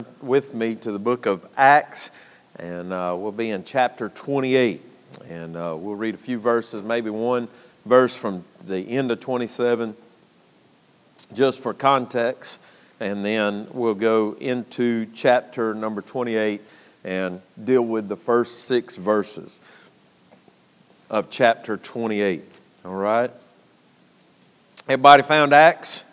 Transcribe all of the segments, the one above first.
with me to the book of Acts, and we'll be in chapter 28, and we'll read a few verses, maybe one verse from the end of 27, just for context, and then we'll go into chapter number 28 and deal with the first 6 verses of chapter 28, all right? Everybody found Acts?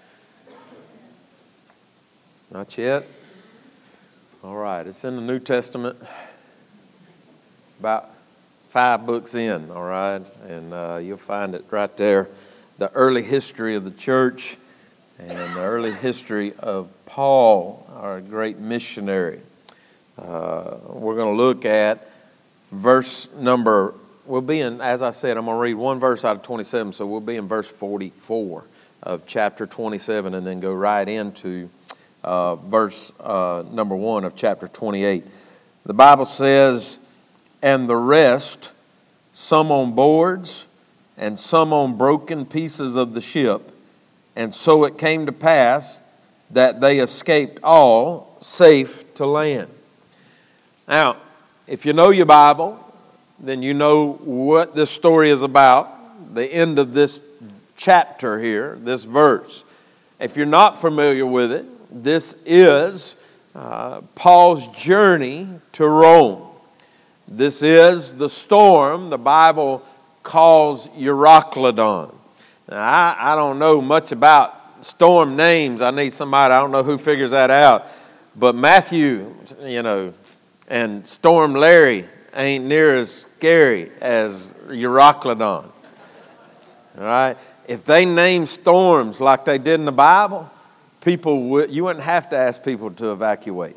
Not yet? All right, it's in the New Testament, about 5 books in, all right? And you'll find it right there, the early history of the church and the early history of Paul, our great missionary. We're going to look at verse number, we'll be in, as I said, I'm going to read one verse out of 27, so we'll be in verse 44 of chapter 27 and then go right into verse number 1 of chapter 28. The Bible says, "And the rest, some on boards and some on broken pieces of the ship, and so it came to pass that they escaped all safe to land." Now, if you know your Bible, then you know what this story is about, the end of this chapter here, this verse. If you're not familiar with it, this is Paul's journey to Rome. This is the storm the Bible calls Euroclydon. Now, I don't know much about storm names. I need somebody, I don't know who figures that out. But Matthew, and Storm Larry ain't near as scary as Euroclydon. All right? If they name storms like they did in the Bible, you wouldn't have to ask people to evacuate.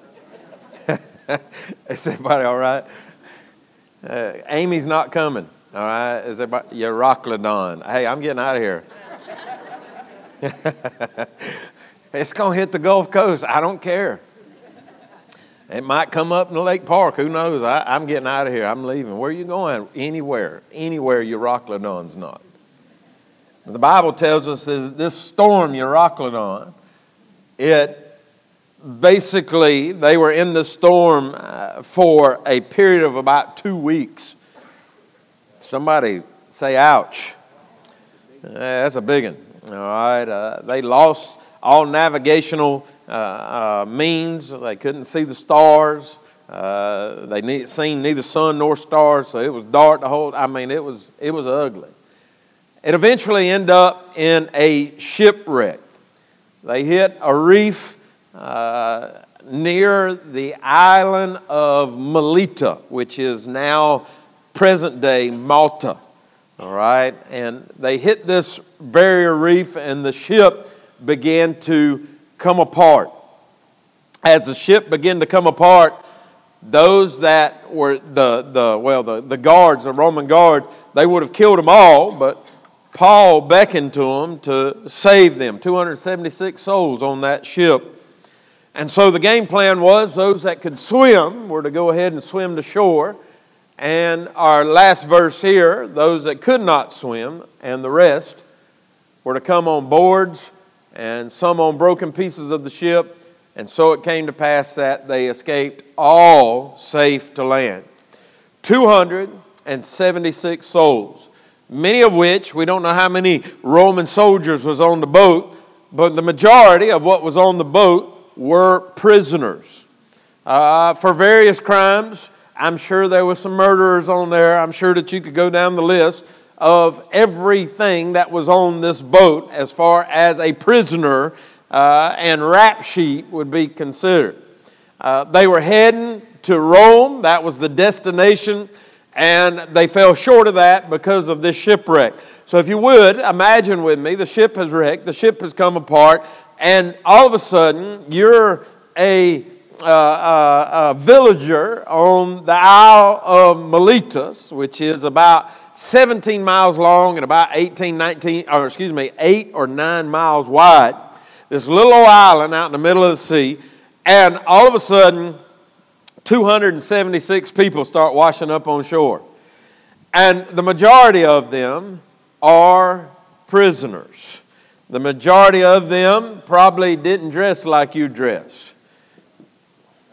Is everybody all right? Amy's not coming. All right? Is everybody? Euroclydon. Hey, I'm getting out of here. It's going to hit the Gulf Coast. I don't care. It might come up in the Lake Park. Who knows? I'm getting out of here. I'm leaving. Where are you going? Anywhere. Anywhere Euroclydon's not. The Bible tells us that this storm, Euroclydon, they were in the storm for a period of about 2 weeks. Somebody say, ouch. That's a big one. All right. They lost all navigational means. They couldn't see the stars. They seen neither sun nor stars, so it was dark the whole. It was ugly. It eventually ended up in a shipwreck. They hit a reef near the island of Melita, which is now present-day Malta. All right, and they hit this barrier reef, and the ship began to come apart. As the ship began to come apart, those that were the guards, the Roman guards, they would have killed them all, but Paul beckoned to them to save them, 276 souls on that ship. And so the game plan was those that could swim were to go ahead and swim to shore. And our last verse here, those that could not swim and the rest were to come on boards and some on broken pieces of the ship. And so it came to pass that they escaped all safe to land. 276 souls. Many of which, we don't know how many Roman soldiers was on the boat, but the majority of what was on the boat were prisoners. For various crimes, I'm sure there were some murderers on there. I'm sure that you could go down the list of everything that was on this boat as far as a prisoner and rap sheet would be considered. They were heading to Rome. That was the destination. And they fell short of that because of this shipwreck. So if you would, imagine with me, the ship has wrecked, the ship has come apart, and all of a sudden, you're a villager on the Isle of Miletus, which is about 17 miles long and about 8 or 9 miles wide. This little old island out in the middle of the sea, and all of a sudden, 276 people start washing up on shore. And the majority of them are prisoners. The majority of them probably didn't dress like you dress.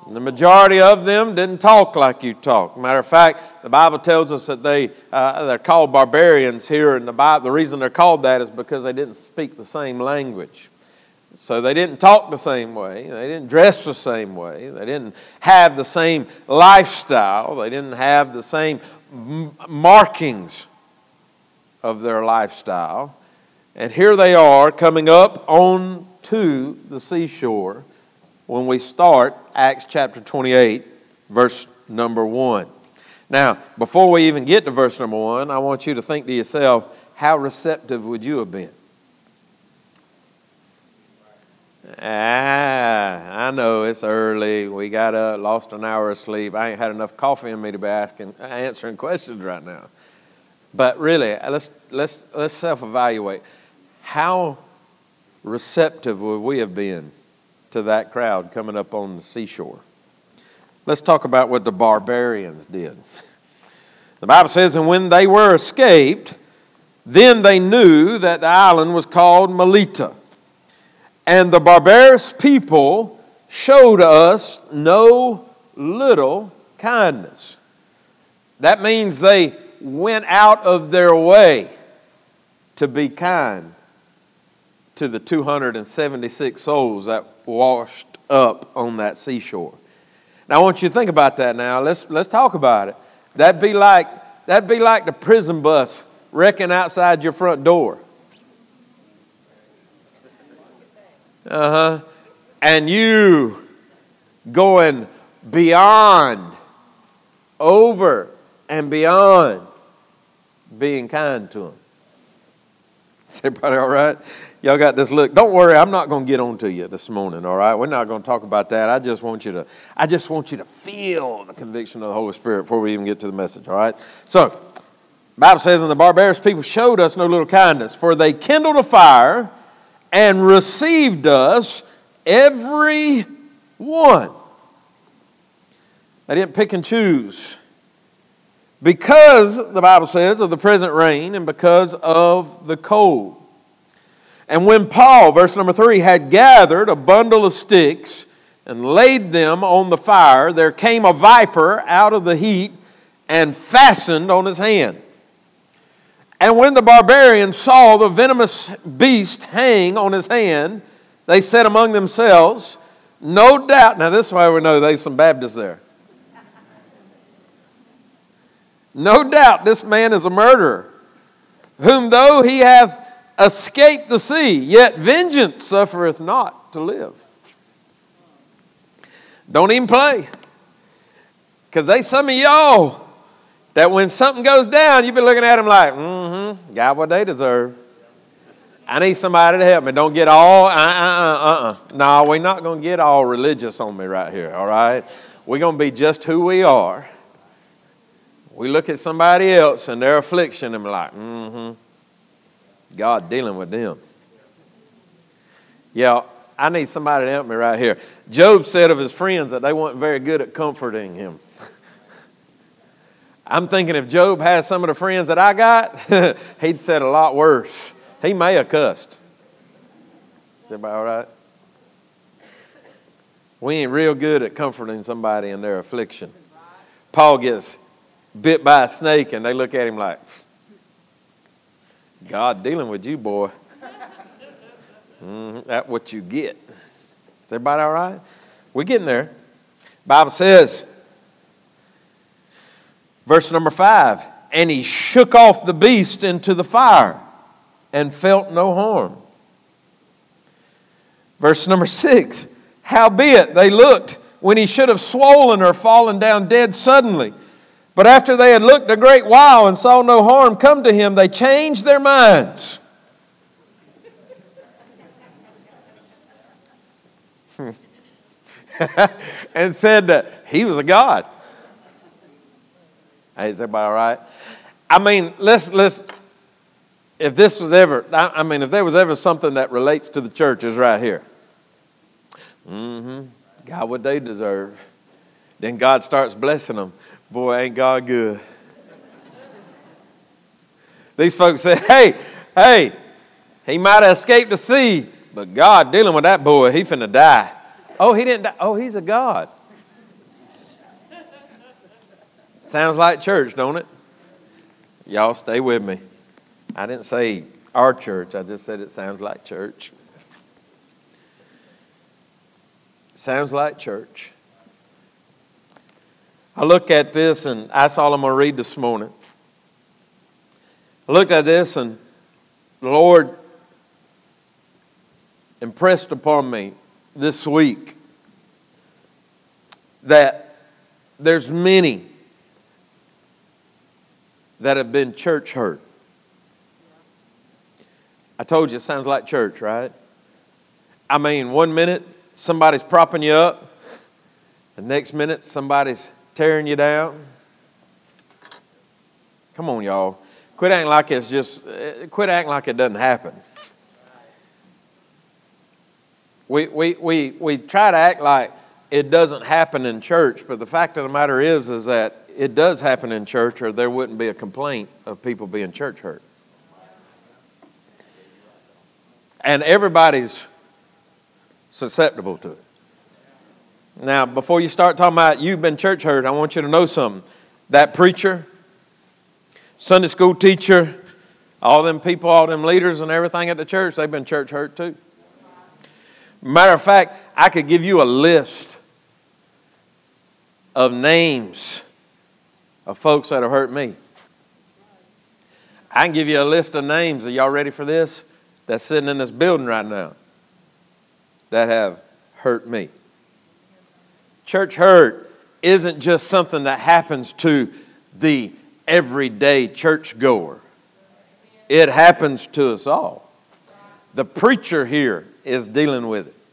The majority of them didn't talk like you talk. Matter of fact, the Bible tells us that they're called barbarians here in the Bible. The reason they're called that is because they didn't speak the same language. So they didn't talk the same way. They didn't dress the same way. They didn't have the same lifestyle. They didn't have the same markings of their lifestyle. And here they are coming up on to the seashore when we start Acts chapter 28, verse number 1. Now, before we even get to verse number 1, I want you to think to yourself, how receptive would you have been? I know it's early. We got up, lost an hour of sleep. I ain't had enough coffee in me to be answering questions right now. But really, let's self-evaluate. How receptive would we have been to that crowd coming up on the seashore? Let's talk about what the barbarians did. The Bible says, and when they were escaped, then they knew that the island was called Melita. And the barbarous people showed us no little kindness. That means they went out of their way to be kind to the 276 souls that washed up on that seashore. Now I want you to think about that now. Let's talk about it. That'd be like the prison bus wrecking outside your front door. And you going beyond, over and beyond being kind to them. Is everybody all right? Y'all got this look. Don't worry, I'm not going to get on to you this morning, all right? We're not going to talk about that. I just want you to feel the conviction of the Holy Spirit before we even get to the message, all right? So, the Bible says, and the barbarous people showed us no little kindness, for they kindled a fire and received us every one. They didn't pick and choose. Because, the Bible says, of the present rain and because of the cold. And when Paul, verse number 3, had gathered a bundle of sticks and laid them on the fire, there came a viper out of the heat and fastened on his hand. And when the barbarians saw the venomous beast hang on his hand, they said among themselves, no doubt, now this is why we know there's some Baptists there. No doubt this man is a murderer, whom though he hath escaped the sea, yet vengeance suffereth not to live. Don't even play. Because there's some of y'all that when something goes down, you've been looking at them like, got what they deserve. I need somebody to help me. Don't get all, No, we're not going to get all religious on me right here, all right? We're going to be just who we are. We look at somebody else and their affliction and we're like, God dealing with them. Yeah, I need somebody to help me right here. Job said of his friends that they weren't very good at comforting him. I'm thinking if Job had some of the friends that I got, he'd said a lot worse. He may have cussed. Is everybody all right? We ain't real good at comforting somebody in their affliction. Paul gets bit by a snake and they look at him like, God dealing with you, boy. That's what you get. Is everybody all right? We're getting there. Bible says, verse number 5, and he shook off the beast into the fire and felt no harm. Verse number 6, howbeit they looked when he should have swollen or fallen down dead suddenly. But after they had looked a great while and saw no harm come to him, they changed their minds. And said that he was a god. Hey, is everybody all right? I mean, if there was ever something that relates to the church, is right here. Got what they deserve. Then God starts blessing them. Boy, ain't God good. These folks say, hey, he might have escaped the sea, but God dealing with that boy, he finna die. Oh, he didn't die. Oh, he's a God. Sounds like church, don't it? Y'all stay with me. I didn't say our church. I just said it sounds like church. Sounds like church. I look at this, and that's all I'm going to read this morning. I looked at this, and the Lord impressed upon me this week that there's many that have been church hurt. I told you it sounds like church, right? I mean, 1 minute somebody's propping you up, the next minute somebody's tearing you down. Come on, y'all. Quit acting like it doesn't happen. We try to act like it doesn't happen in church, but the fact of the matter is that it does happen in church, or there wouldn't be a complaint of people being church hurt. And everybody's susceptible to it. Now, before you start talking about you've been church hurt, I want you to know something. That preacher, Sunday school teacher, all them people, all them leaders and everything at the church, they've been church hurt too. Matter of fact, I could give you a list of names of folks that have hurt me. I can give you a list of names. Are y'all ready for this? That's sitting in this building right now that have hurt me. Church hurt isn't just something that happens to the everyday churchgoer. It happens to us all. The preacher here is dealing with it.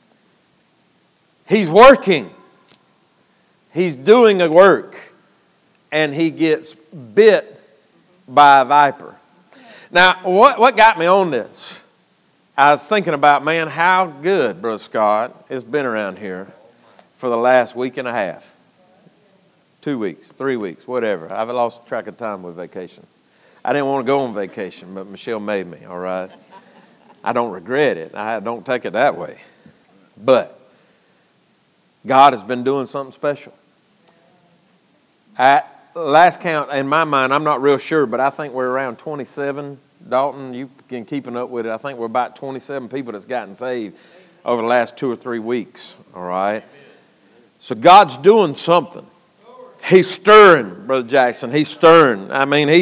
He's working. He's doing a work. And he gets bit by a viper. Now, what got me on this? I was thinking about, man, how good Brother Scott has been around here for the last week and a half. 2 weeks, 3 weeks, whatever. I've lost track of time with vacation. I didn't want to go on vacation, but Michelle made me, all right? I don't regret it. I don't take it that way. But God has been doing something special. At last count, in my mind, I'm not real sure, but I think we're around 27. Dalton, you've been keeping up with it. I think we're about 27 people that's gotten saved over the last 2 or 3 weeks, all right? So God's doing something. He's stirring, Brother Jackson. He's stirring. I mean,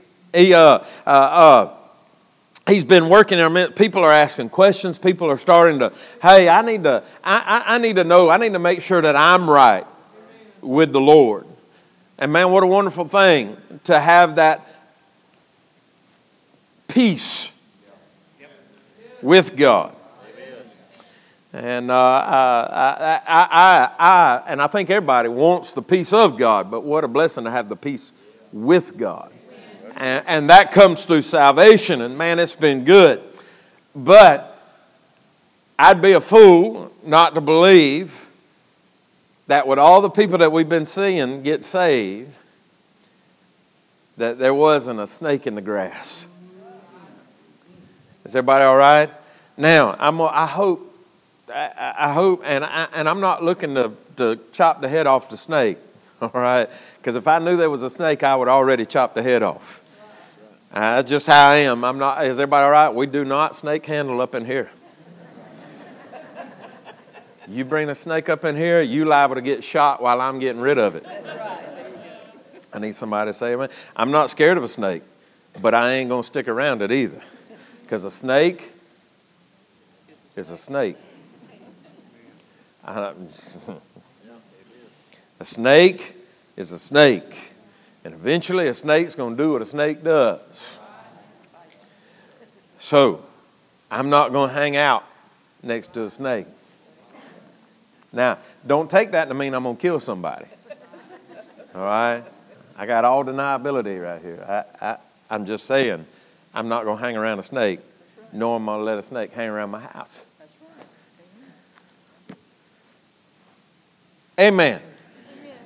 he's been working there. People are asking questions. People are starting to, hey, I need to know. I need to make sure that I'm right with the Lord. And man, what a wonderful thing to have that peace with God. And I think everybody wants the peace of God, but what a blessing to have the peace with God. And that comes through salvation, and man, it's been good. But I'd be a fool not to believe that with all the people that we've been seeing get saved, that there wasn't a snake in the grass. Is everybody all right? Now, I hope, and I'm not looking to chop the head off the snake, all right? Because if I knew there was a snake, I would already chop the head off. That's just how I am. I'm not. Is everybody all right? We do not snake handle up in here. You bring a snake up in here, you liable to get shot while I'm getting rid of it. That's right. I need somebody to say, amen. I'm not scared of a snake, but I ain't going to stick around it either. Because a snake is a snake. A snake is a snake. And eventually a snake's going to do what a snake does. So, I'm not going to hang out next to a snake. Now, don't take that to mean I'm going to kill somebody. All right? I got all deniability right here. I'm just saying, I'm not going to hang around a snake, nor am I going to let a snake hang around my house. That's right. Amen. Amen.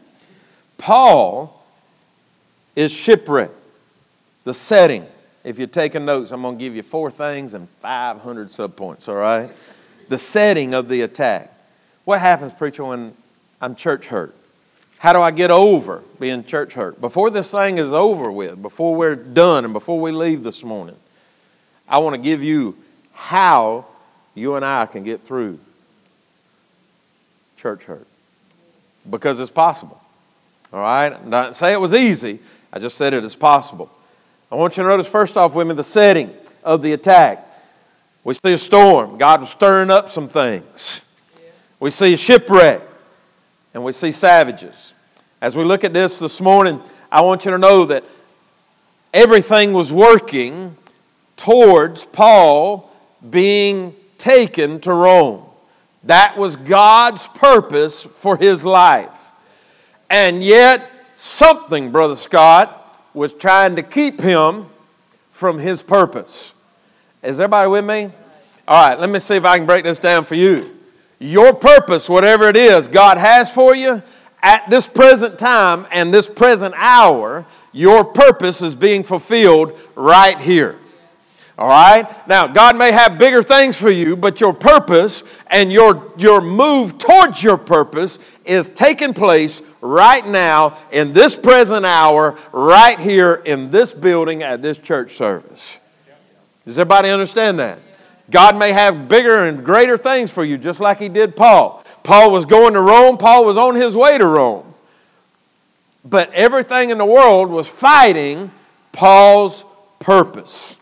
Paul is shipwrecked. The setting. If you're taking notes, I'm going to give you 4 things and 500 subpoints, all right? The setting of the attack. What happens, preacher, when I'm church hurt? How do I get over being church hurt? Before this thing is over with, before we're done and before we leave this morning, I want to give you how you and I can get through church hurt. Because it's possible. All right? I didn't say it was easy. I just said it is possible. I want you to notice first off with me the setting of the attack. We see a storm. God was stirring up some things. We see a shipwreck. And we see savages. As we look at this morning, I want you to know that everything was working towards Paul being taken to Rome. That was God's purpose for his life. And yet, something, Brother Scott, was trying to keep him from his purpose. Is everybody with me? All right, let me see if I can break this down for you. Your purpose, whatever it is God has for you, at this present time and this present hour, your purpose is being fulfilled right here. All right? Now, God may have bigger things for you, but your purpose and your move towards your purpose is taking place right now in this present hour, right here in this building at this church service. Does everybody understand that? God may have bigger and greater things for you, just like he did Paul. Paul was going to Rome. Paul was on his way to Rome. But everything in the world was fighting Paul's purpose.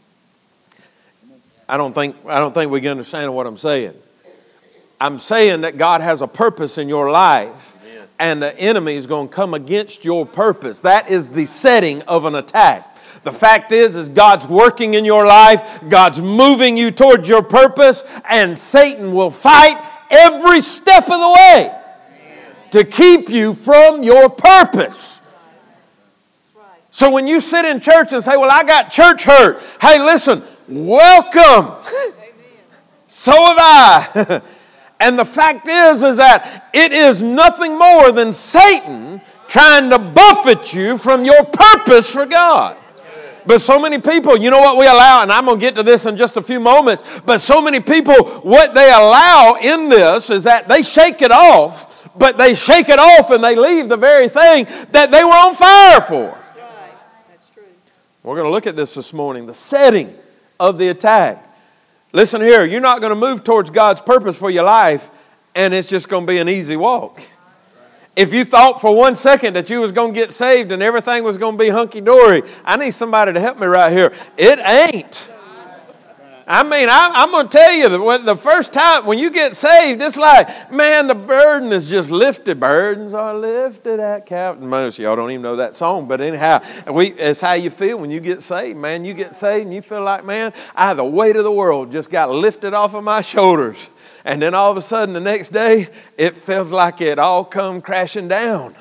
I don't think we can understand what I'm saying. I'm saying that God has a purpose in your life, and the enemy is going to come against your purpose. That is the setting of an attack. The fact is God's working in your life, God's moving you towards your purpose, and Satan will fight every step of the way to keep you from your purpose. So when you sit in church and say, well, I got church hurt. Hey, listen, welcome. So have I. And the fact is that it is nothing more than Satan trying to buffet you from your purpose for God. But so many people, you know what we allow, and I'm going to get to this in just a few moments, but so many people, what they allow in this is that they shake it off, but they shake it off and they leave the very thing that they were on fire for. Right. That's true. We're going to look at this morning, the setting of the attack. Listen here, you're not going to move towards God's purpose for your life, and it's just going to be an easy walk. If you thought for 1 second that you was going to get saved and everything was going to be hunky-dory, I need somebody to help me right here. It ain't. I mean, I'm going to tell you, the first time when you get saved, it's like, man, the burden is just lifted. Burdens are lifted at Calvary. Most of y'all don't even know that song, but anyhow, it's how you feel when you get saved, man. You get saved and you feel like, man, the weight of the world just got lifted off of my shoulders. And then all of a sudden the next day, it feels like it all come crashing down.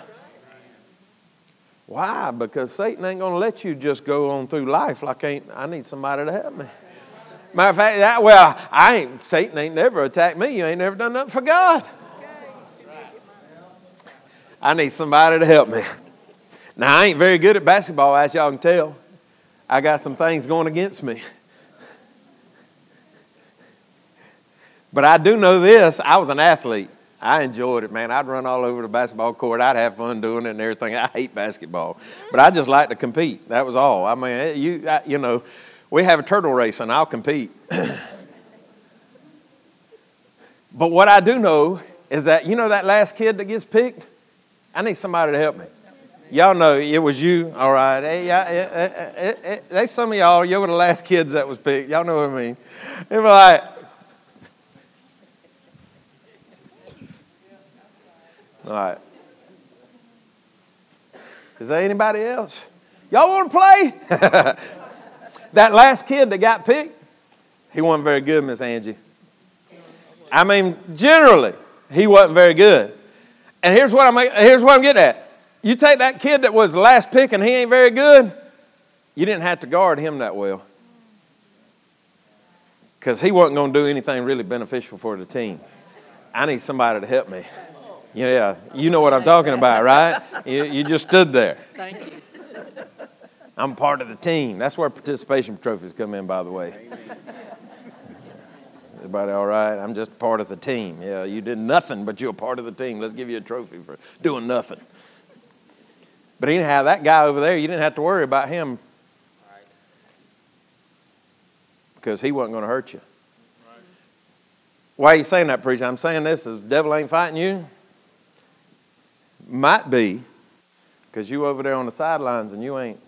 Why? Because Satan ain't going to let you just go on through life like I need somebody to help me. Matter of fact, Satan ain't never attacked me. You ain't never done nothing for God. I need somebody to help me. Now, I ain't very good at basketball, as y'all can tell. I got some things going against me. But I do know this, I was an athlete. I enjoyed it, man. I'd run all over the basketball court. I'd have fun doing it and everything. I hate basketball. But I just like to compete. That was all. I mean, you know, we have a turtle race and I'll compete. But what I do know is that, you know that last kid that gets picked? I need somebody to help me. Y'all know it was you, all right. There's some of y'all, you were the last kids that was picked. Y'all know what I mean. They were like, all right. Is there anybody else? Y'all want to play? That last kid that got picked, he wasn't very good, Miss Angie. I mean, generally, he wasn't very good. And here's what I'm getting at. You take that kid that was the last pick and he ain't very good, you didn't have to guard him that well. Because he wasn't going to do anything really beneficial for the team. I need somebody to help me. Yeah, you know what I'm talking about, right? You just stood there. Thank you. I'm part of the team. That's where participation trophies come in, by the way. everybody all right? I'm just part of the team. Yeah, you did nothing, but you're a part of the team. Let's give you a trophy for doing nothing. But anyhow, that guy over there, you didn't have to worry about him because he wasn't going to hurt you. Why are you saying that, preacher? I'm saying this is the devil ain't fighting you. Might be because you over there on the sidelines and you ain't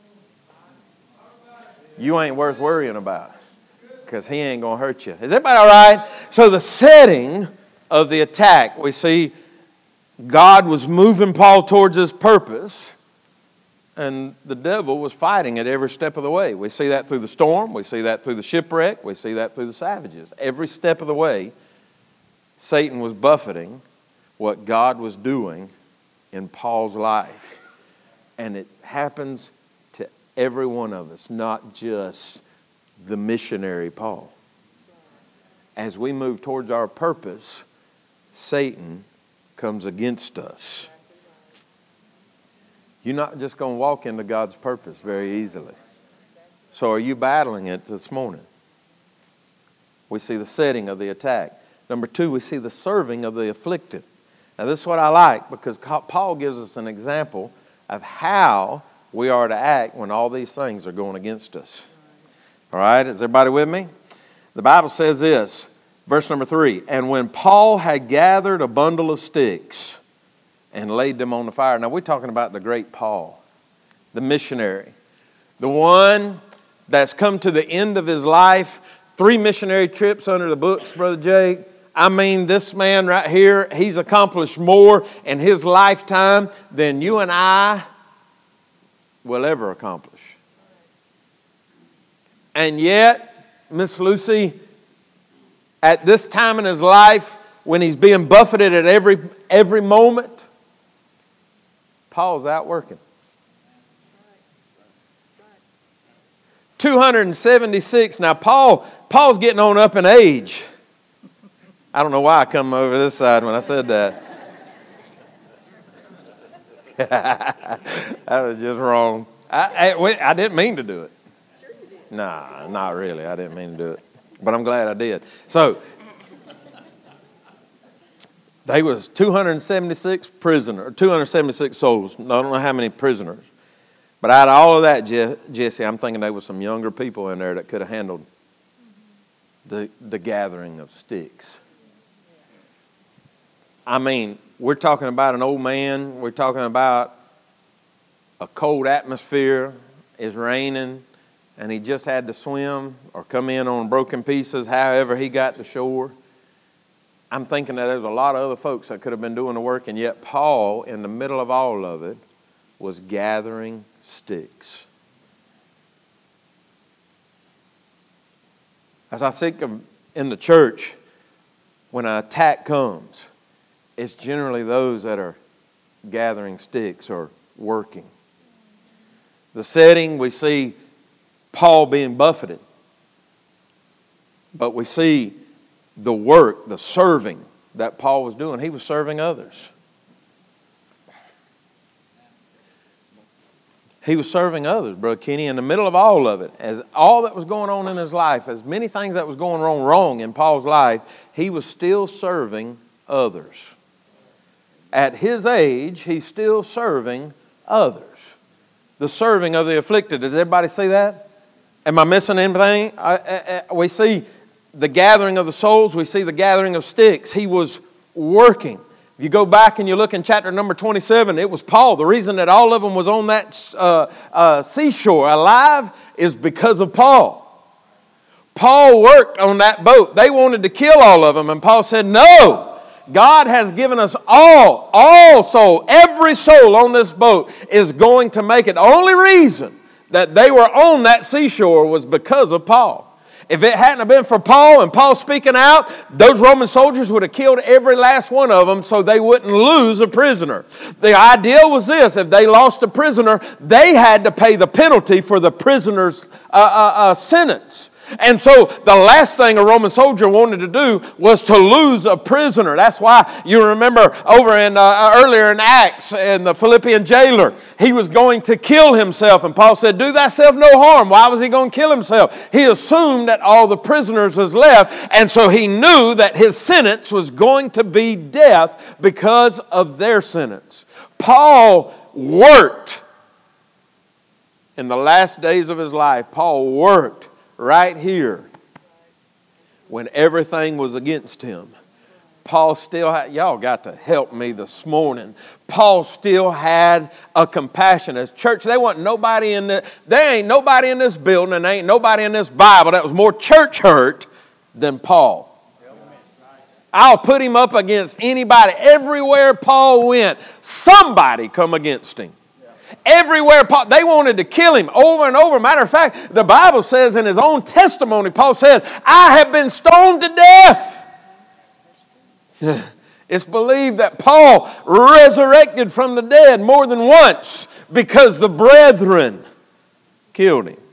worth worrying about because he ain't going to hurt you. Is everybody all right? So the setting of the attack, we see God was moving Paul towards his purpose, and the devil was fighting at every step of the way. We see that through the storm. We see that through the shipwreck. We see that through the savages. Every step of the way, Satan was buffeting what God was doing in Paul's life. And it happens to every one of us, not just the missionary Paul. As we move towards our purpose, Satan comes against us. You're not just going to walk into God's purpose very easily. So are you battling it this morning? We see the setting of the attack. Number 2, we see the serving of the afflicted. Now this is what I like because Paul gives us an example of how we are to act when all these things are going against us. All right, is everybody with me? The Bible says this, verse number 3, and when Paul had gathered a bundle of sticks and laid them on the fire. Now we're talking about the great Paul, the missionary, the one that's come to the end of his life, 3 missionary trips under the books, Brother Jake. I mean, this man right here, he's accomplished more in his lifetime than you and I will ever accomplish. And yet, Miss Lucy, at this time in his life, when he's being buffeted at every moment, Paul's out working. 276. Now, Paul's getting on up in age. I don't know why I come over this side when I said that. That was just wrong. I didn't mean to do it. Nah, not really. I didn't mean to do it. But I'm glad I did. So, they was 276 prisoners, 276 souls. I don't know how many prisoners. But out of all of that, Jesse, I'm thinking there was some younger people in there that could have handled the gathering of sticks. I mean, we're talking about an old man. We're talking about a cold atmosphere. It's raining, and he just had to swim or come in on broken pieces, however he got to shore. I'm thinking that there's a lot of other folks that could have been doing the work, and yet Paul, in the middle of all of it, was gathering sticks. As I think of in the church, when an attack comes, it's generally those that are gathering sticks or working. The setting, we see Paul being buffeted. But we see the work, the serving that Paul was doing. He was serving others. He was serving others, Brother Kenny, in the middle of all of it. As all that was going on in his life, as many things that was going wrong in Paul's life, he was still serving others. At his age, he's still serving others. The serving of the afflicted. Does everybody see that? Am I missing anything? We see the gathering of the souls. We see the gathering of sticks. He was working. If you go back and you look in chapter number 27, it was Paul. The reason that all of them was on that seashore alive is because of Paul. Paul worked on that boat. They wanted to kill all of them, and Paul said, no. God has given us all soul, every soul on this boat is going to make it. The only reason that they were on that seashore was because of Paul. If it hadn't been for Paul and Paul speaking out, those Roman soldiers would have killed every last one of them so they wouldn't lose a prisoner. The idea was this: if they lost a prisoner, they had to pay the penalty for the prisoner's sentence. And so the last thing a Roman soldier wanted to do was to lose a prisoner. That's why you remember over in earlier in Acts, in the Philippian jailer, he was going to kill himself. And Paul said, do thyself no harm. Why was he going to kill himself? He assumed that all the prisoners was left. And so he knew that his sentence was going to be death because of their sentence. Paul worked in the last days of his life. Paul worked right here when everything was against him. Paul still had, y'all got to help me this morning. Paul still had a compassion. As church, there ain't nobody in this building and there ain't nobody in this Bible that was more church hurt than Paul. I'll put him up against anybody. Everywhere Paul went, somebody come against him. Everywhere, they wanted to kill him over and over. Matter of fact, the Bible says in his own testimony, Paul said, I have been stoned to death. It's believed that Paul resurrected from the dead more than once because the brethren killed him.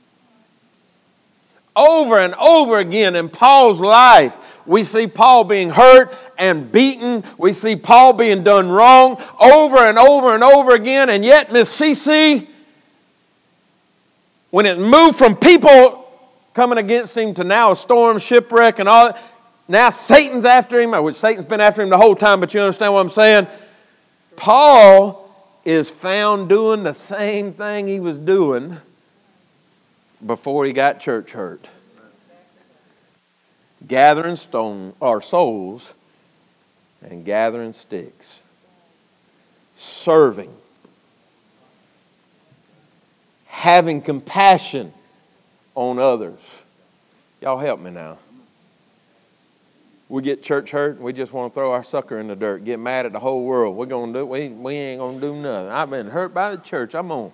Over and over again in Paul's life, we see Paul being hurt and beaten. We see Paul being done wrong over and over and over again. And yet, Miss Cece, when it moved from people coming against him to now a storm, shipwreck, and all that, now Satan's after him, which Satan's been after him the whole time, but you understand what I'm saying? Paul is found doing the same thing he was doing before he got church hurt. Gathering souls and gathering sticks. Serving. Having compassion on others. Y'all help me now. We get church hurt and we just want to throw our sucker in the dirt, get mad at the whole world. We're going to do we ain't going to do nothing. I've been hurt by the church. I'm on.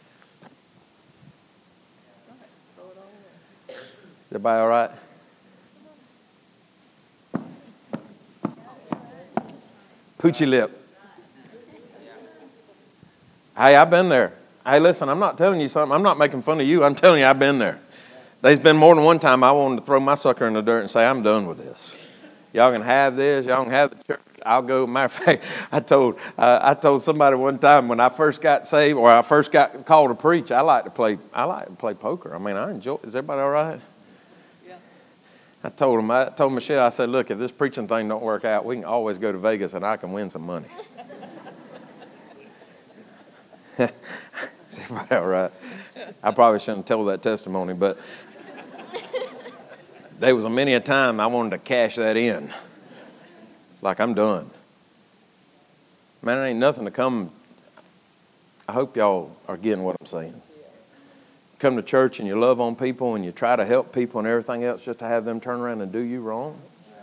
Everybody all right? Poochie lip. Hey, I've been there. Hey, listen, I'm not telling you something. I'm not making fun of you. I'm telling you I've been there. There's been more than one time I wanted to throw my sucker in the dirt and say, I'm done with this. Y'all can have this. Y'all can have the church. I'll go. Matter of fact, I told somebody one time when I first got saved or I first got called to preach, I like to play poker. I mean, I enjoy. Is everybody all right? Yeah. I told Michelle, I said, look, if this preaching thing don't work out, we can always go to Vegas and I can win some money. Is everybody all right? I probably shouldn't tell that testimony, but there was many a time I wanted to cash that in. Like, I'm done. Man, there ain't nothing to come. I hope y'all are getting what I'm saying. Come to church and you love on people and you try to help people and everything else just to have them turn around and do you wrong.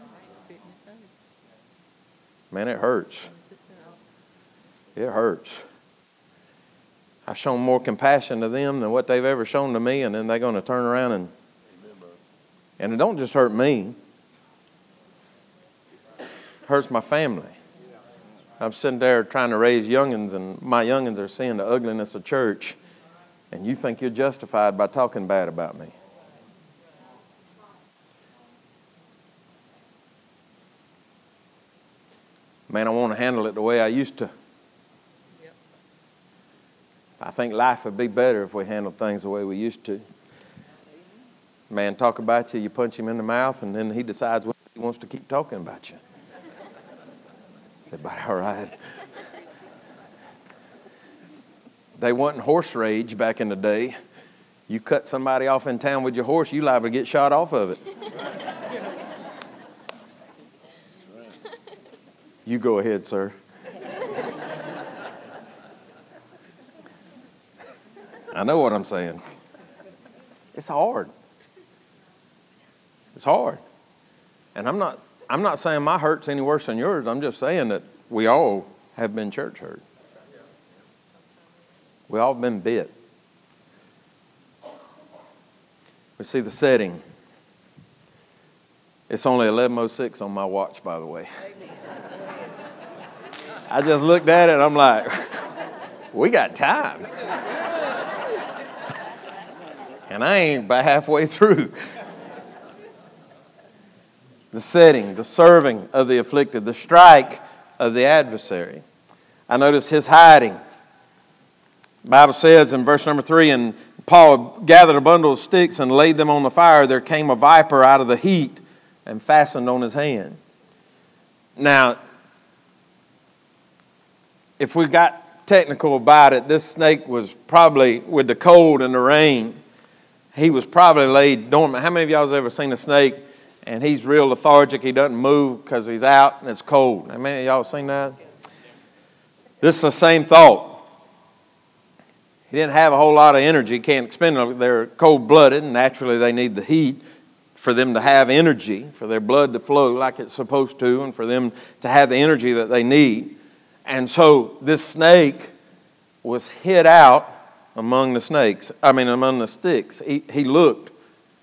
Man, it hurts. It hurts. I've shown more compassion to them than what they've ever shown to me, and then they're going to turn around and it don't just hurt me. It hurts my family. I'm sitting there trying to raise youngins, and my youngins are seeing the ugliness of church, and you think you're justified by talking bad about me. Man, I want to handle it the way I used to. I think life would be better if we handled things the way we used to. Man, talk about you, you punch him in the mouth, and then he decides whether he wants to keep talking about you. Is everybody all right? They wasn't horse rage back in the day. You cut somebody off in town with your horse, you liable to get shot off of it. You go ahead, sir. I know what I'm saying. It's hard. It's hard. And I'm not saying my hurt's any worse than yours. I'm just saying that we all have been church hurt. We all been bit. We see the setting. It's only 11:06 on my watch, by the way. I just looked at it and I'm like, we got time. And I ain't by halfway through. The setting, the serving of the afflicted, the strike of the adversary. I notice his hiding. The Bible says in verse number 3, and Paul gathered a bundle of sticks and laid them on the fire. There came a viper out of the heat and fastened on his hand. Now, if we got technical about it, this snake was probably, with the cold and the rain, he was probably laid dormant. How many of y'all has ever seen a snake and he's real lethargic? He doesn't move because he's out and it's cold. How many of y'all seen that? This is the same thought. He didn't have a whole lot of energy. Can't expend it. They're cold-blooded, and naturally they need the heat for them to have energy, for their blood to flow like it's supposed to, and for them to have the energy that they need. And so this snake was hid out among the sticks. He looked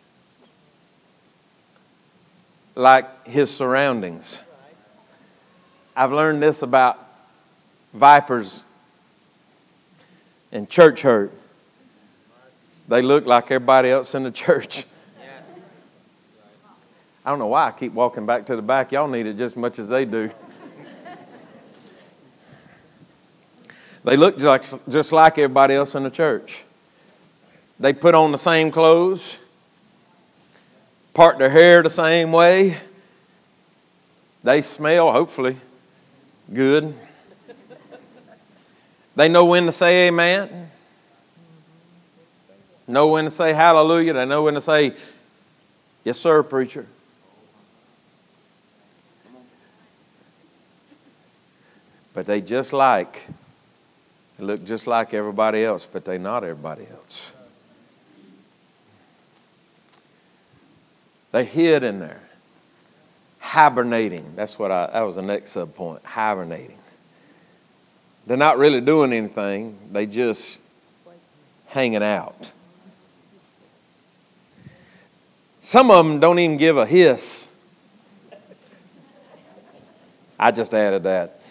like his surroundings. I've learned this about vipers and church hurt. They look like everybody else in the church. I don't know why I keep walking back to the back. Y'all need it just as much as they do. They look just like everybody else in the church. They put on the same clothes, part their hair the same way. They smell, hopefully, good. They know when to say amen. Know when to say hallelujah. They know when to say, yes, sir, preacher. But they look just like everybody else, but they're not everybody else. They hid in there. Hibernating. That was the next subpoint. Hibernating. They're not really doing anything. They just hanging out. Some of them don't even give a hiss. I just added that.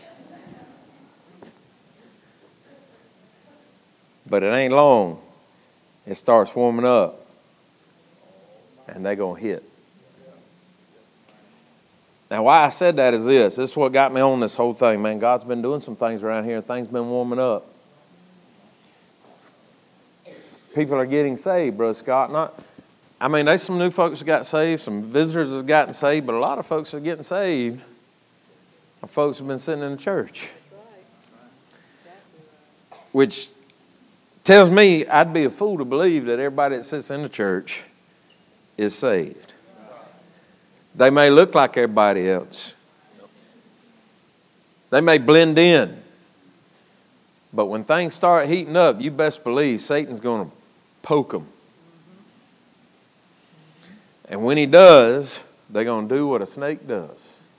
But it ain't long. It starts warming up. And they're going to hit. Now, why I said that is this. This is what got me on this whole thing, man. God's been doing some things around here, and things been warming up. People are getting saved, Brother Scott. There's some new folks that got saved, some visitors have gotten saved, but a lot of folks are getting saved. Folks have been sitting in the church. Which tells me I'd be a fool to believe that everybody that sits in the church is saved. They may look like everybody else. They may blend in. But when things start heating up, you best believe Satan's going to poke them. And when he does, they're going to do what a snake does.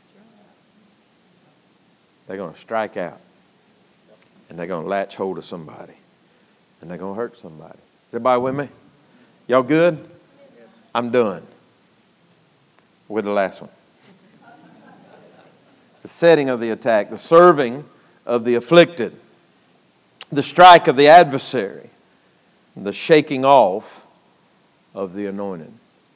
They're going to strike out. And they're going to latch hold of somebody. And they're going to hurt somebody. Is everybody with me? Y'all good? I'm done with the last one. The setting of the attack, the serving of the afflicted, the strike of the adversary, the shaking off of the anointed.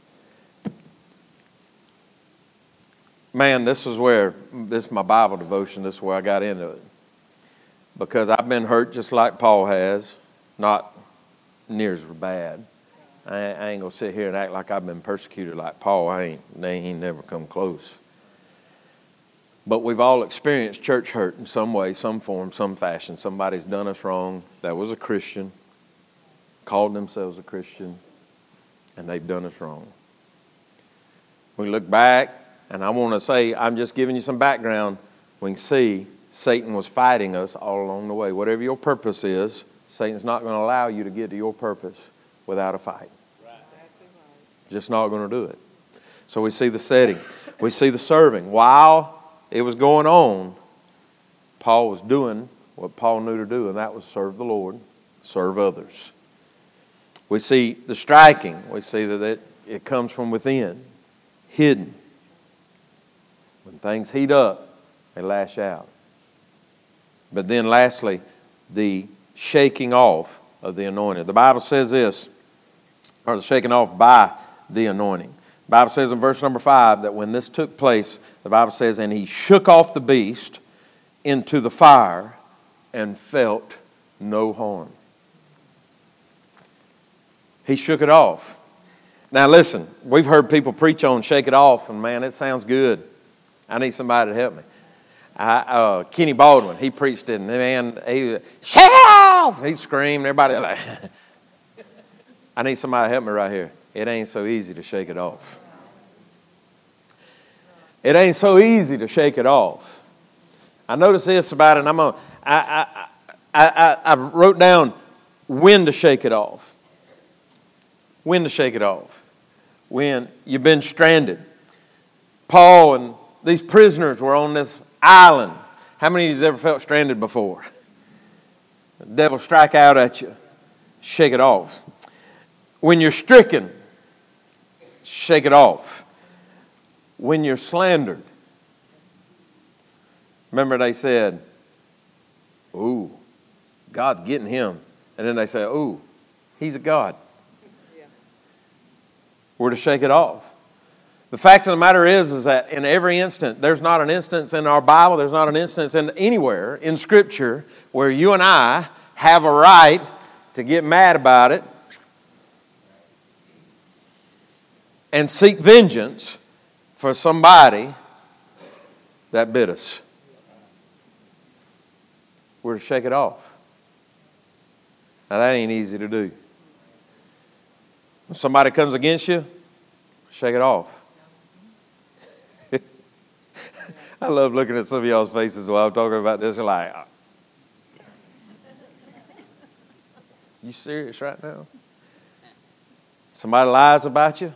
Man, this is my Bible devotion. This is where I got into it. Because I've been hurt just like Paul has, not near as bad. I ain't going to sit here and act like I've been persecuted like Paul. They ain't never come close. But we've all experienced church hurt in some way, some form, some fashion. Somebody's done us wrong that was a Christian, called themselves a Christian, and they've done us wrong. We look back, and I want to say, I'm just giving you some background. We can see Satan was fighting us all along the way. Whatever your purpose is, Satan's not going to allow you to get to your purpose without a fight. Just not going to do it. So we see the setting. We see the serving. While it was going on, Paul was doing what Paul knew to do, and that was serve the Lord, serve others. We see the striking. We see that it comes from within, hidden. When things heat up, they lash out. But then lastly, the shaking off of the anointed. The Bible says this or shaken off by the anointing. The Bible says in verse number 5 that when this took place, the Bible says, and he shook off the beast into the fire and felt no harm. He shook it off. Now listen, we've heard people preach on shake it off, and man, it sounds good. I need somebody to help me. Kenny Baldwin, he preached it, and man, he shake it off! He screamed, everybody like, I need somebody to help me right here. It ain't so easy to shake it off. It ain't so easy to shake it off. I noticed this about it, and I wrote down when to shake it off. When to shake it off. When you've been stranded. Paul and these prisoners were on this island. How many of you have ever felt stranded before? The devil strike out at you. Shake it off. When you're stricken, shake it off. When you're slandered. Remember they said, ooh, God's getting him. And then they say, ooh, he's a God. Yeah. We're to shake it off. The fact of the matter is that in every instant, there's not an instance in our Bible, there's not an instance in anywhere in Scripture where you and I have a right to get mad about it and seek vengeance for somebody that bit us. We're to shake it off. Now that ain't easy to do. When somebody comes against you, shake it off. I love looking at some of y'all's faces while I'm talking about this. You're like, you serious right now? Somebody lies about you?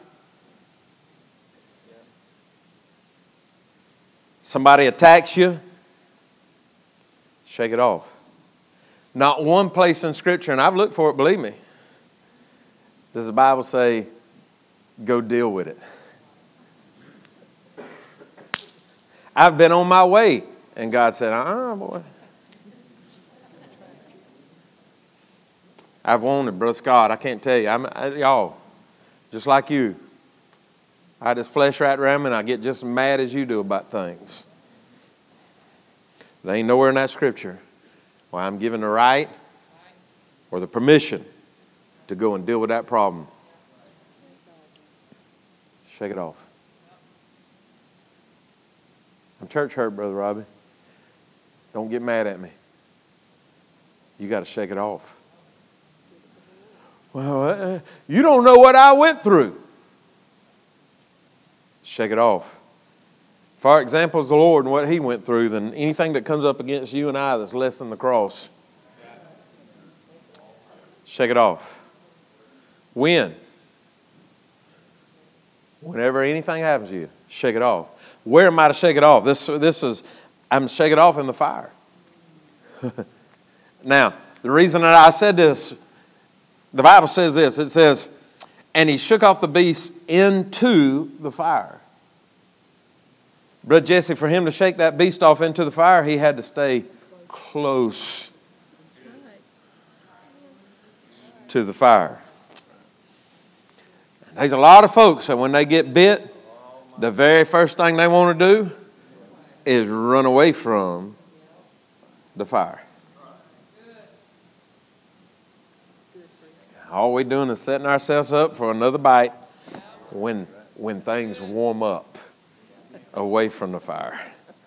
Somebody attacks you? Shake it off. Not one place in Scripture, and I've looked for it, believe me, does the Bible say, go deal with it. I've been on my way, and God said, boy. I've wanted, Brother Scott, I can't tell you. Y'all, just like you, I just flesh right around me and I get just as mad as you do about things. There ain't nowhere in that Scripture where I'm given the right or the permission to go and deal with that problem. Shake it off. I'm church hurt, Brother Robbie. Don't get mad at me. You got to shake it off. Well, you don't know what I went through. Shake it off. For example, is the Lord and what He went through, then anything that comes up against you and I that's less than the cross, shake it off. When? Whenever anything happens to you, shake it off. Where am I to shake it off? I'm to shake it off in the fire. Now, the reason that I said this, the Bible says this. It says, and he shook off the beast into the fire. Brother Jesse, for him to shake that beast off into the fire, he had to stay close to the fire. There's a lot of folks that when they get bit, the very first thing they want to do is run away from the fire. All we're doing is setting ourselves up for another bite when things warm up away from the fire.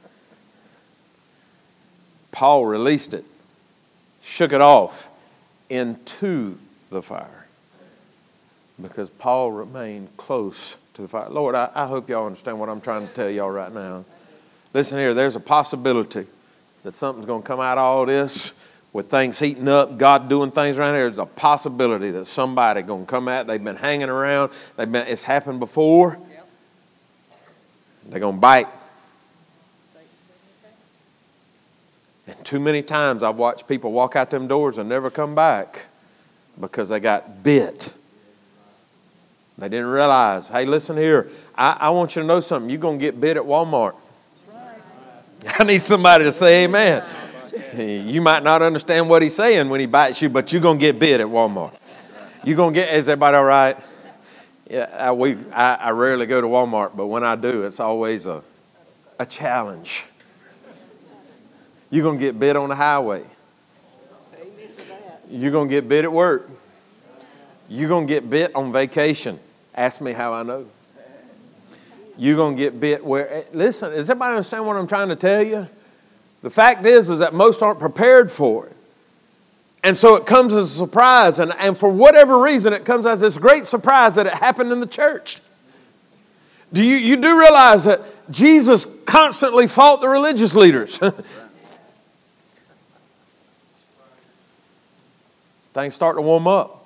Paul released it, shook it off into the fire because Paul remained close to the fire. Lord, I hope y'all understand what I'm trying to tell y'all right now. Listen here, there's a possibility that something's going to come out of all this with things heating up, God doing things around here. There's a possibility that somebody going to come out. They've been hanging around. It's happened before. They're going to bite. And too many times I've watched people walk out them doors and never come back because they got bit. They didn't realize, hey, listen here, I want you to know something. You're going to get bit at Walmart. I need somebody to say amen. You might not understand what he's saying when he bites you, but you're going to get bit at Walmart. You're going to get, is everybody all right? Yeah, I rarely go to Walmart, but when I do, it's always a challenge. You're going to get bit on the highway. You're going to get bit at work. You're going to get bit on vacation. Ask me how I know. You're going to get bit where... Listen, does everybody understand what I'm trying to tell you? The fact is that most aren't prepared for it. And so it comes as a surprise. And for whatever reason, it comes as this great surprise that it happened in the church. You do realize that Jesus constantly fought the religious leaders. Things start to warm up.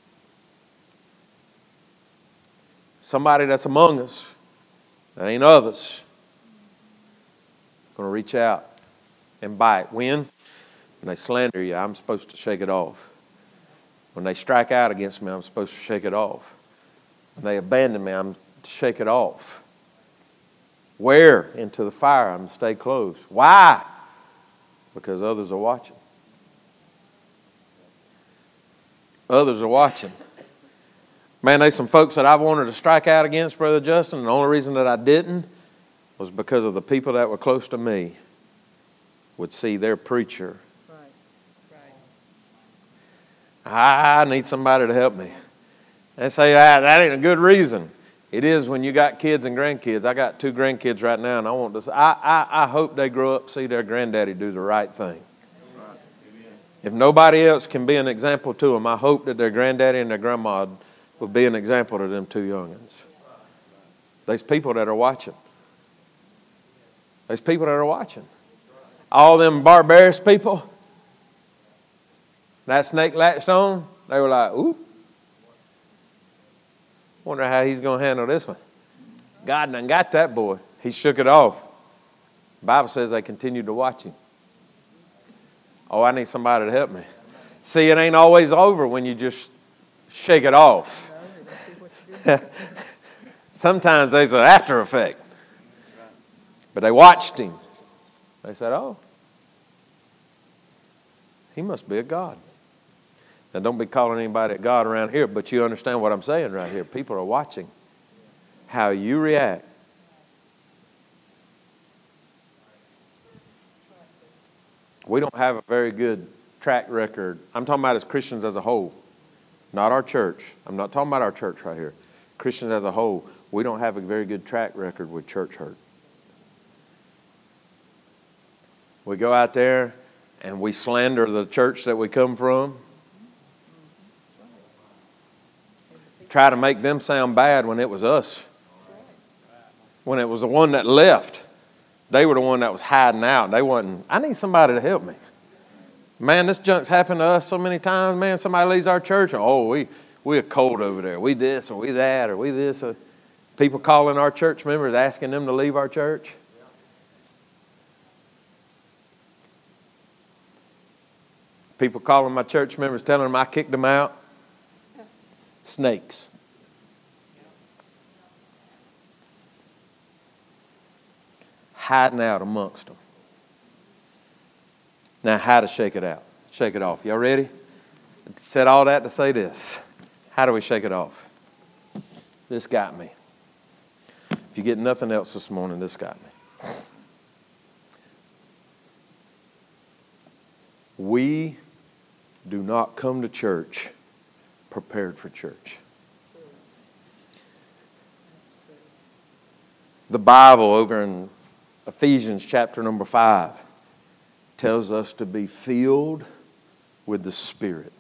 Somebody that's among us, that ain't others, going to reach out and bite. When they slander you, I'm supposed to shake it off. When they strike out against me, I'm supposed to shake it off. When they abandon me, I'm to shake it off. Where? Into the fire. I'm to stay close. Why? Because others are watching. Others are watching. Man, there's some folks that I wanted to strike out against, Brother Justin, and the only reason that I didn't was because of the people that were close to me would see their preacher. I need somebody to help me. They say, that ain't a good reason. It is when you got kids and grandkids. I got 2 grandkids right now, and I want to. I hope they grow up, see their granddaddy do the right thing. If nobody else can be an example to them, I hope that their granddaddy and their grandma will be an example to them 2 youngins. There's people that are watching. There's people that are watching. All them barbarous people that snake latched on, they were like, ooh. Wonder how he's going to handle this one. God done got that boy. He shook it off. The Bible says they continued to watch him. Oh, I need somebody to help me. See, it ain't always over when you just shake it off. Sometimes there's an after effect. But they watched him. They said, oh, he must be a God. Now, don't be calling anybody a God around here, but you understand what I'm saying right here. People are watching how you react. We don't have a very good track record. I'm talking about as Christians as a whole, not our church. I'm not talking about our church right here. Christians as a whole, we don't have a very good track record with church hurt. We go out there and we slander the church that we come from. Try to make them sound bad when it was us. When it was the one that left. They were the one that was hiding out. They wasn't. I need somebody to help me. Man, this junk's happened to us so many times. Man, somebody leaves our church. Oh, we're cold over there. We this or we that or we this. People calling our church members, asking them to leave our church. People calling my church members, telling them I kicked them out. Snakes. Hiding out amongst them. Now, how to shake it out? Shake it off. Y'all ready? Said all that to say this. How do we shake it off? This got me. If you get nothing else this morning, this got me. We do not come to church prepared for church. The Bible over in Ephesians chapter number 5 tells us to be filled with the Spirit.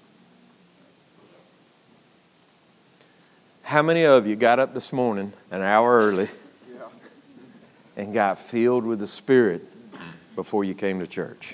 How many of you got up this morning an hour early and got filled with the Spirit before you came to church?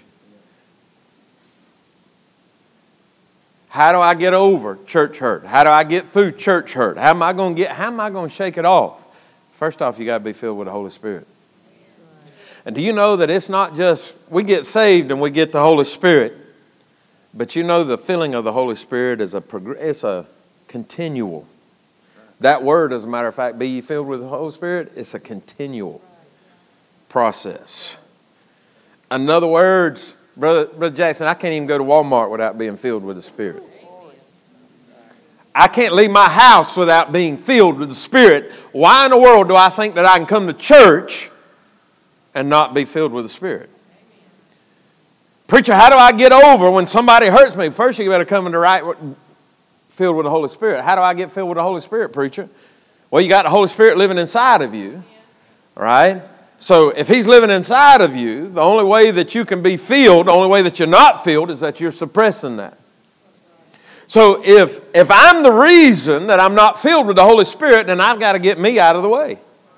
How do I get over church hurt? How do I get through church hurt? How am I going to shake it off? First off, you got to be filled with the Holy Spirit. And do you know that it's not just we get saved and we get the Holy Spirit, but you know the filling of the Holy Spirit is a continual. That word, as a matter of fact, be ye filled with the Holy Spirit, it's a continual process. In other words, Brother Jackson, I can't even go to Walmart without being filled with the Spirit. I can't leave my house without being filled with the Spirit. Why in the world do I think that I can come to church and not be filled with the Spirit? Preacher, how do I get over when somebody hurts me? First, you better come filled with the Holy Spirit. How do I get filled with the Holy Spirit, preacher? Well, you got the Holy Spirit living inside of you, right? So if He's living inside of you, the only way that you can be filled, the only way that you're not filled is that you're suppressing that. So if I'm the reason that I'm not filled with the Holy Spirit, then I've got to get me out of the way.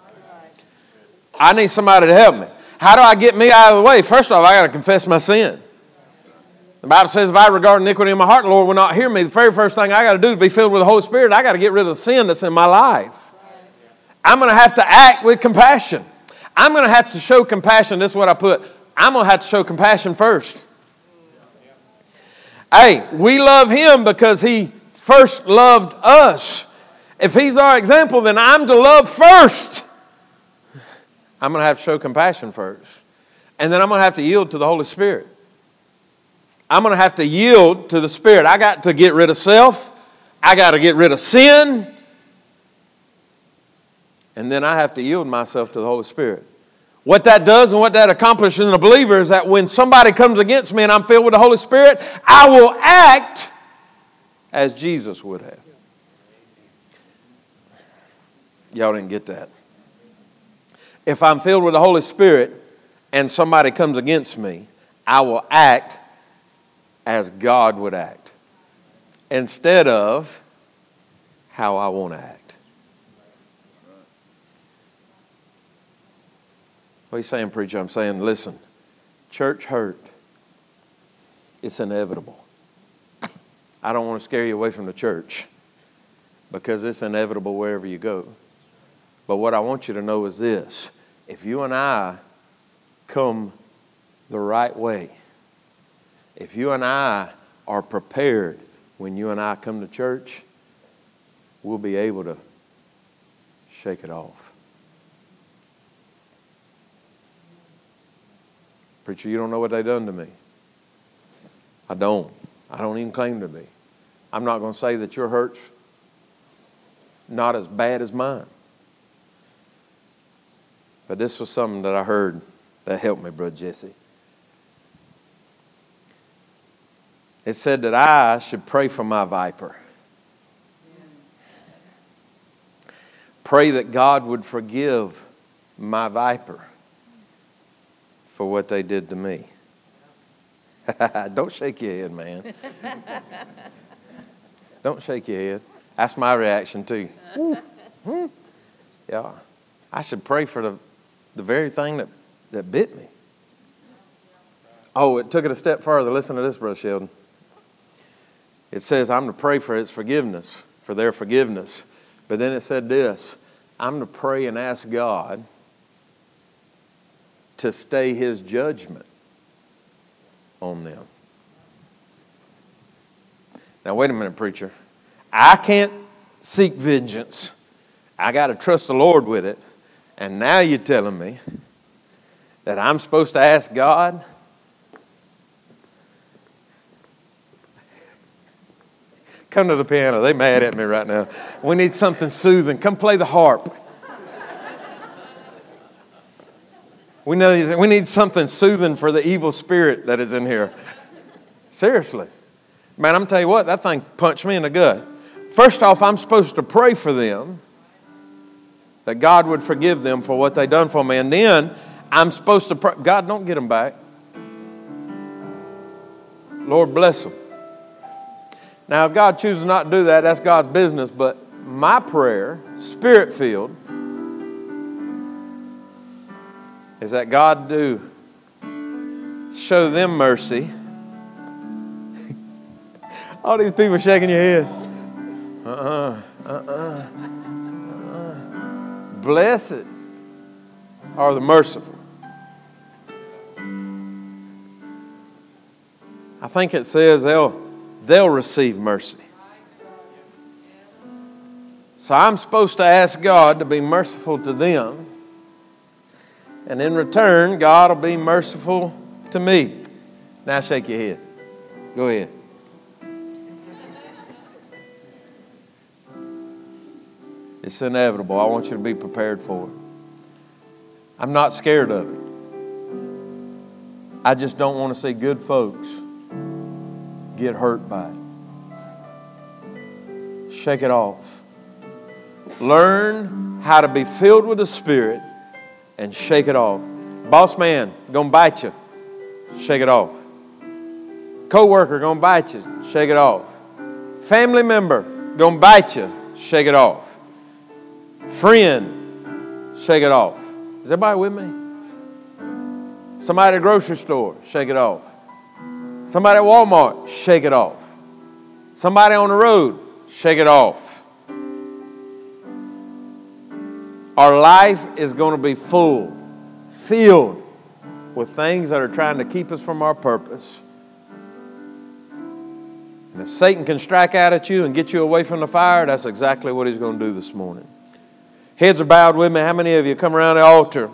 I need somebody to help me. How do I get me out of the way? First off, I got to confess my sin. The Bible says, if I regard iniquity in my heart, the Lord will not hear me. The very first thing I got to do to be filled with the Holy Spirit, I got to get rid of the sin that's in my life. I'm going to have to act with compassion. I'm going to have to show compassion. This is what I put. I'm going to have to show compassion first. Hey, we love Him because He first loved us. If He's our example, then I'm to love first. I'm going to have to show compassion first. And then I'm going to have to yield to the Holy Spirit. I'm going to have to yield to the Spirit. I got to get rid of self. I got to get rid of sin. And then I have to yield myself to the Holy Spirit. What that does and what that accomplishes in a believer is that when somebody comes against me and I'm filled with the Holy Spirit, I will act as Jesus would have. Y'all didn't get that. If I'm filled with the Holy Spirit and somebody comes against me, I will act as God would act instead of how I want to act. What are you saying, preacher? I'm saying, listen, church hurt, it's inevitable. I don't want to scare you away from the church because it's inevitable wherever you go. But what I want you to know is this. If you and I come the right way, if you and I are prepared when you and I come to church, we'll be able to shake it off. Preacher, you don't know what they done to me. I don't even claim to be. I'm not going to say that your hurt's not as bad as mine. But this was something that I heard that helped me, Brother Jesse. It said that I should pray for my viper. Pray that God would forgive my viper for what they did to me. Don't shake your head, man. Don't shake your head. That's my reaction too. Yeah. I should pray for the very thing that bit me. Oh, it took it a step further. Listen to this, Brother Sheldon. It says I'm to pray for its forgiveness, for their forgiveness. But then it said this, I'm to pray and ask God to stay His judgment on them. Now, wait a minute, preacher. I can't seek vengeance. I got to trust the Lord with it. And now you're telling me that I'm supposed to ask God? Come to the piano. They're mad at me right now. We need something soothing. Come play the harp. We need something soothing for the evil spirit that is in here. Seriously. Man, I'm telling you what, that thing punched me in the gut. First off, I'm supposed to pray for them, that God would forgive them for what they done for me. And then I'm supposed to pray, God, don't get them back. Lord, bless them. Now, if God chooses not to do that, that's God's business. But my prayer, Spirit-filled, is that God do show them mercy. All these people shaking your head. Blessed are the merciful. I think it says they'll receive mercy. So I'm supposed to ask God to be merciful to them. And in return, God will be merciful to me. Now shake your head. Go ahead. It's inevitable. I want you to be prepared for it. I'm not scared of it. I just don't want to see good folks get hurt by it. Shake it off. Learn how to be filled with the Spirit and shake it off. Boss man, gonna bite you. Shake it off. Co-worker, gonna bite you. Shake it off. Family member, gonna bite you. Shake it off. Friend, shake it off. Is everybody with me? Somebody at a grocery store, shake it off. Somebody at Walmart, shake it off. Somebody on the road, shake it off. Our life is going to be full, filled with things that are trying to keep us from our purpose. And if Satan can strike out at you and get you away from the fire, that's exactly what he's going to do this morning. Heads are bowed with me. How many of you come around the altar?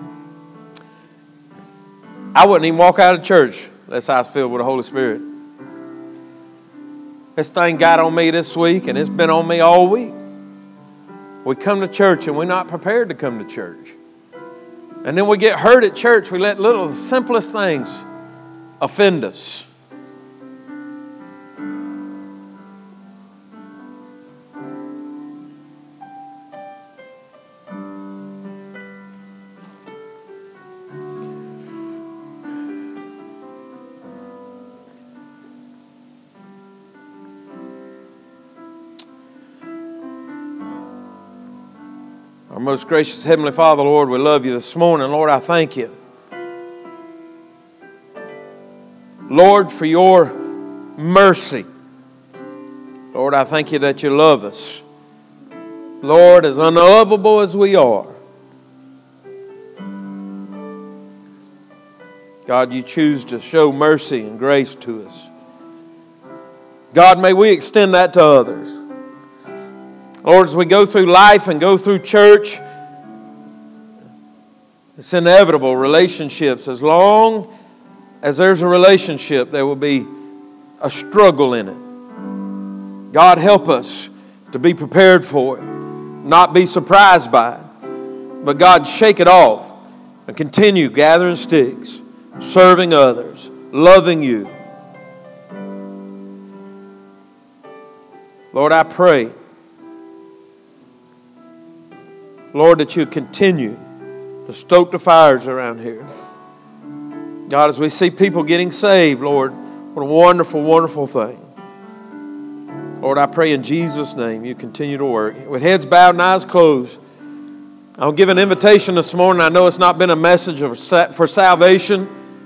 I wouldn't even walk out of church unless I was filled with the Holy Spirit. This thing got on me this week, and it's been on me all week. We come to church, and we're not prepared to come to church. And then we get hurt at church. We let little, the simplest things offend us. Our most gracious Heavenly Father, Lord, we love you this morning. Lord, I thank you. Lord, for your mercy. Lord, I thank you that you love us. Lord, as unlovable as we are, God, you choose to show mercy and grace to us. God, may we extend that to others. Lord, as we go through life and go through church, it's inevitable, relationships. As long as there's a relationship, there will be a struggle in it. God, help us to be prepared for it, not be surprised by it. But God, shake it off and continue gathering sticks, serving others, loving you. Lord, I pray, Lord, that you continue to stoke the fires around here. God, as we see people getting saved, Lord, what a wonderful, wonderful thing. Lord, I pray in Jesus' name you continue to work. With heads bowed and eyes closed, I'll give an invitation this morning. I know it's not been a message for salvation,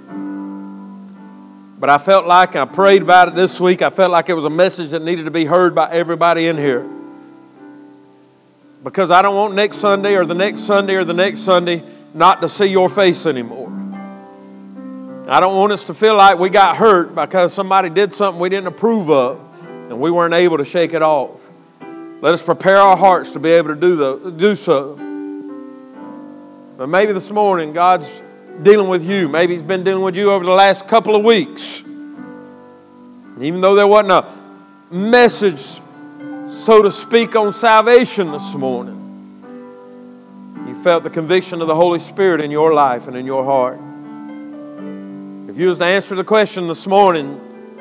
but I felt like, and I prayed about it this week, I felt like it was a message that needed to be heard by everybody in here. Because I don't want next Sunday or the next Sunday or the next Sunday not to see your face anymore. I don't want us to feel like we got hurt because somebody did something we didn't approve of and we weren't able to shake it off. Let us prepare our hearts to be able to do so. But maybe this morning God's dealing with you. Maybe He's been dealing with you over the last couple of weeks. Even though there wasn't a message, so to speak, on salvation this morning, you felt the conviction of the Holy Spirit in your life and in your heart. If you was to answer the question this morning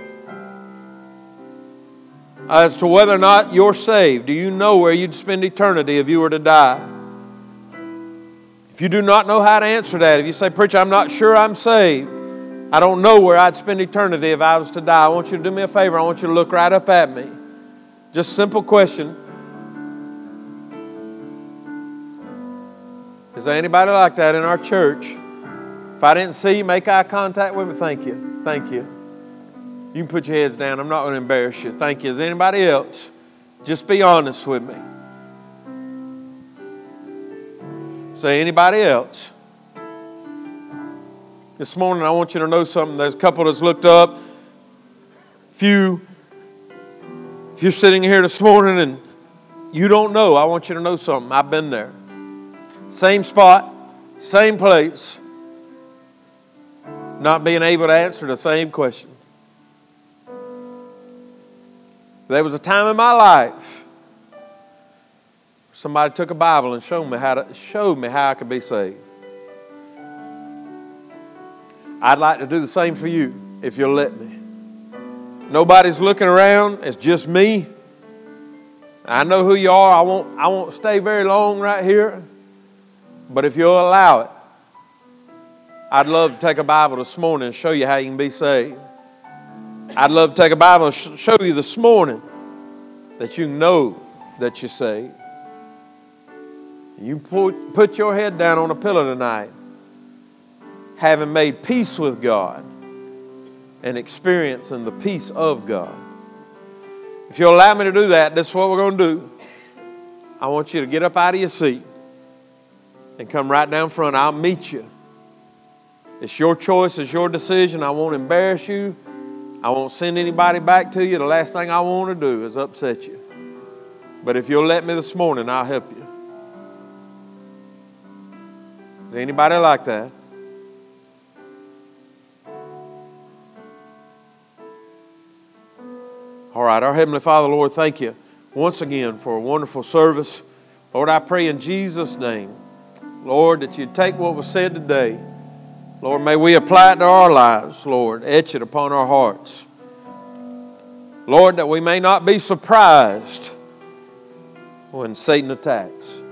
as to whether or not you're saved, do you know where you'd spend eternity if you were to die? If you do not know how to answer that, if you say, "Preacher, I'm not sure I'm saved. I don't know where I'd spend eternity if I was to die," I want you to do me a favor. I want you to look right up at me. Just a simple question. Is there anybody like that in our church? If I didn't see you, make eye contact with me. Thank you. Thank you. You can put your heads down. I'm not going to embarrass you. Thank you. Is there anybody else? Just be honest with me. Is there anybody else? This morning I want you to know something. There's a couple that's looked up. If you're sitting here this morning and you don't know, I want you to know something. I've been there. Same spot, same place, not being able to answer the same question. There was a time in my life, Somebody took a Bible and showed me how I could be saved. I'd like to do the same for you if you'll let me. Nobody's looking around. It's just me. I know who you are. I won't stay very long right here. But if you'll allow it, I'd love to take a Bible this morning and show you how you can be saved. I'd love to take a Bible and show you this morning that you know that you're saved. You put your head down on a pillow tonight, having made peace with God and experiencing the peace of God. If you'll allow me to do that, this is what we're going to do. I want you to get up out of your seat and come right down front. I'll meet you. It's your choice. It's your decision. I won't embarrass you. I won't send anybody back to you. The last thing I want to do is upset you. But if you'll let me this morning, I'll help you. Is anybody like that? All right, our Heavenly Father, Lord, thank you once again for a wonderful service. Lord, I pray in Jesus' name, Lord, that you'd take what was said today. Lord, may we apply it to our lives, Lord. Etch it upon our hearts. Lord, that we may not be surprised when Satan attacks.